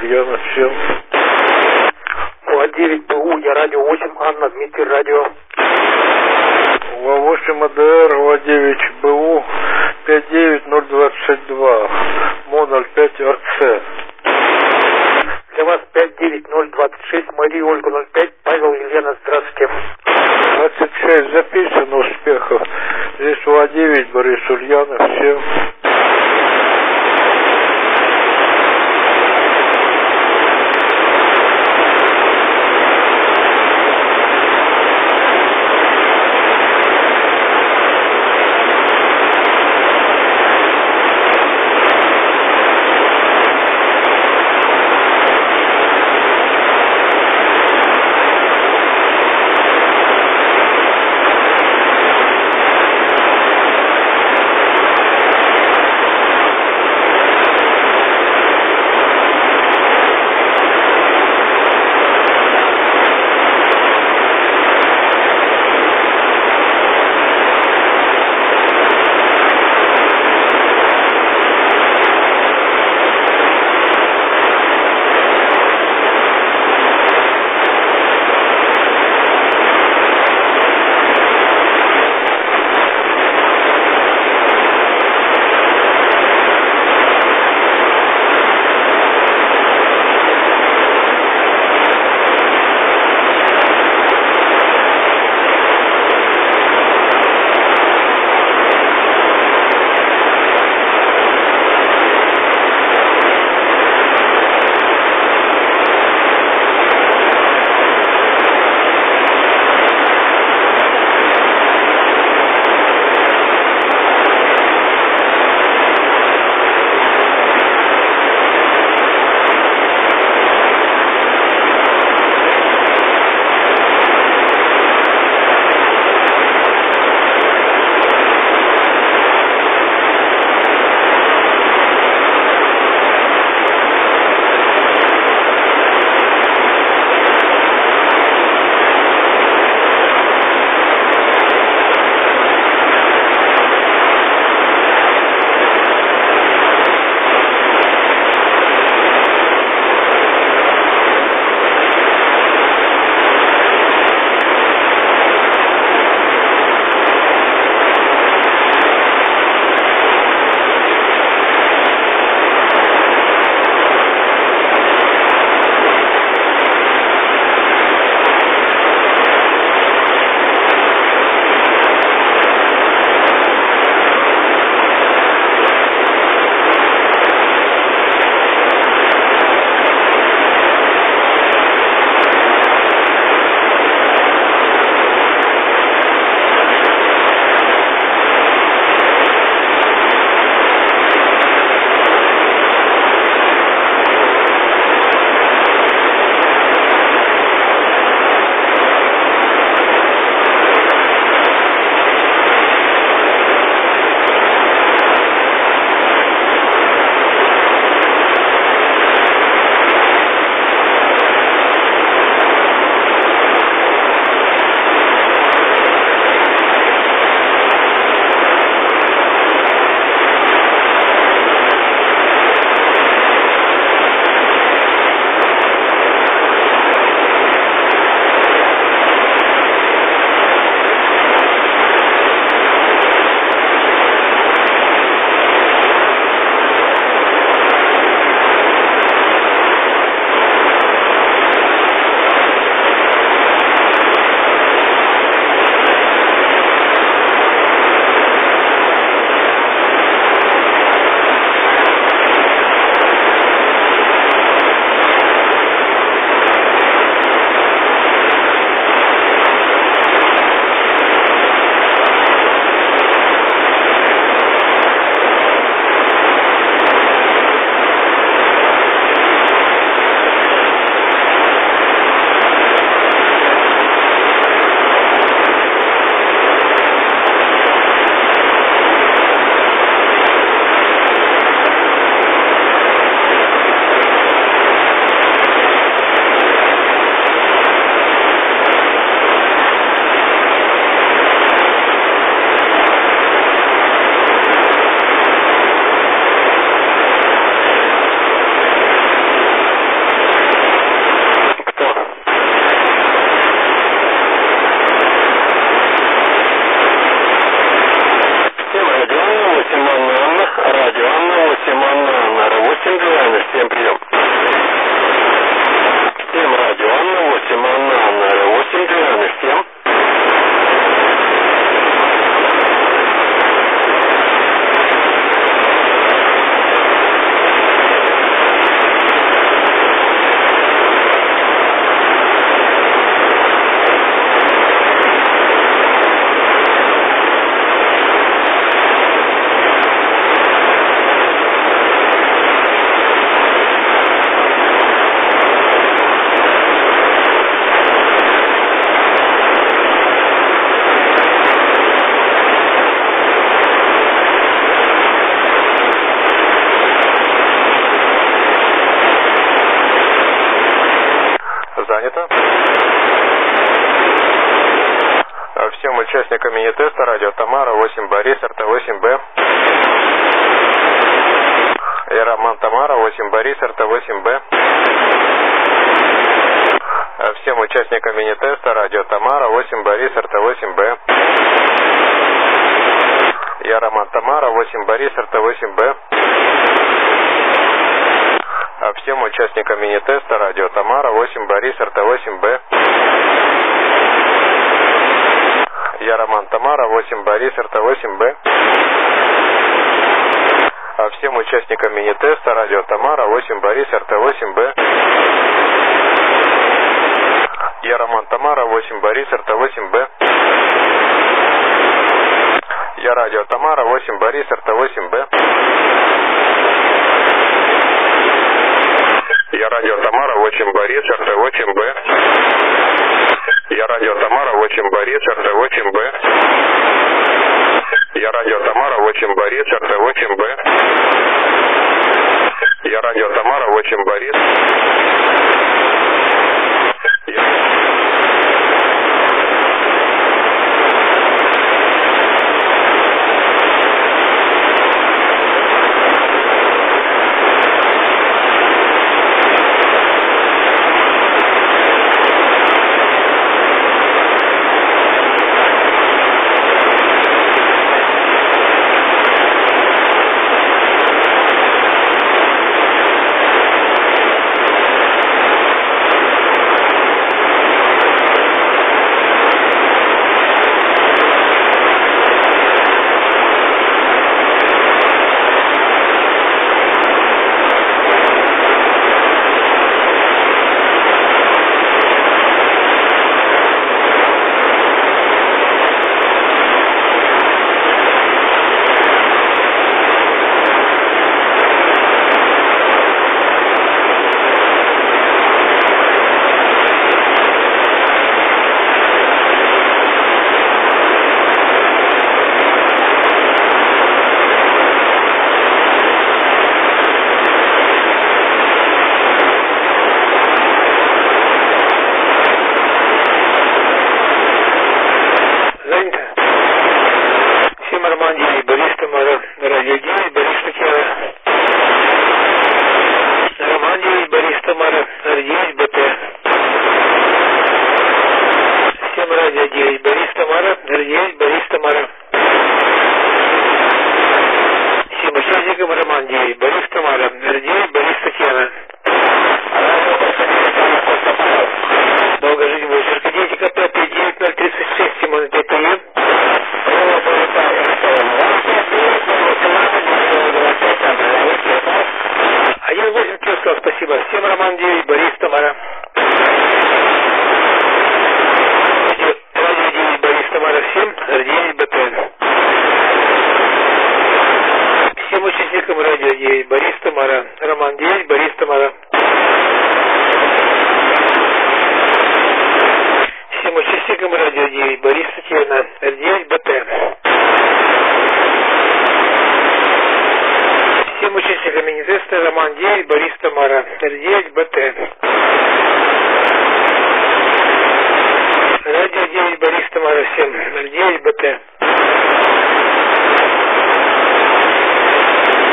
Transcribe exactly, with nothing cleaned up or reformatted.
Ульяна, всем. УА девять БУ, я радио восемь, Анна, Дмитрий, радио. УА восемь АДР, УА девять БУ, пять девять ноль двадцать два, МО ноль пять РЦ. Для вас пять девять ноль двадцать шесть, Мария Ольга ноль пять, Павел, Елена, здравствуйте. двадцать шесть записано, успехов. Здесь УА девять, Борис, Ульяна, всем. занято. Всем участникам мини-теста радио Тамара восемь Борис, эр тэ восемь бэ. Я Роман Тамара восемь Борис, эр тэ восемь бэ. Всем участникам мини-теста радио Тамара восемь Борис, эр тэ восемь бэ. Я Роман Тамара восемь Борис, эр тэ восемь бэ. Всем участникам мини-теста радио Тамара восемь Борис, эр тэ восемь бэ. Я Роман Тамара восемь Борис, эр тэ восемь бэ. Всем участникам мини-теста радио Тамара восемь Борис, эр тэ восемь бэ. Я Роман Тамара восемь Борис, эр тэ восемь бэ. Я радио Тамара восемь Борис, эр тэ восемь бэ. Я радио Тамара восемь Борис, эр тэ восемь бэ. Я радио Тамара восемь Борис, эр тэ восемь бэ. Я радио Тамара восемь Борис, эр тэ восемь бэ. Я радио Тамара восемь Борис. Радио девять Борис Тамара семь ноль девять бэ тэ.